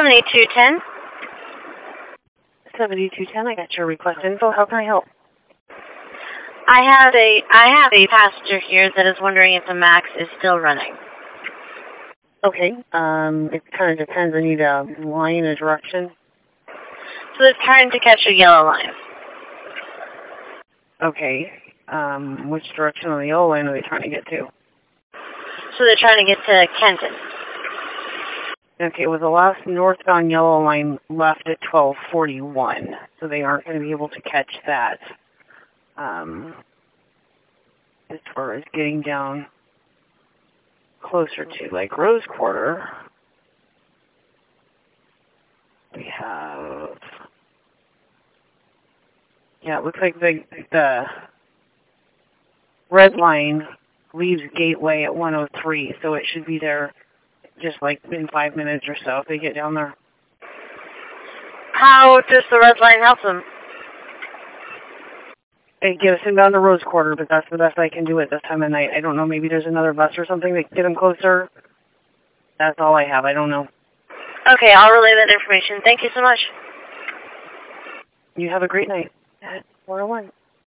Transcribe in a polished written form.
7210. 7210, I got your request info. How can I help? I have a passenger here that is wondering if the MAX is still running. Okay, it kind of depends. I need a line, a direction. So they're trying to catch a yellow line. Okay, which direction on the yellow line are they trying to get to? So they're trying to get to Kenton. Okay, well, the last northbound yellow line left at 12:41, so they aren't going to be able to catch that. As far as getting down closer to, like, Rose Quarter, we have... Yeah, it looks like the red line leaves Gateway at 103, so it should be there just like in 5 minutes or so if they get down there. How does the red line help them? It gets them down to Rose Quarter, but that's the best I can do at this time of night. I don't know, maybe there's another bus or something that can get them closer. That's all I have. I don't know. Okay, I'll relay that information. Thank you so much. You have a great night at 401.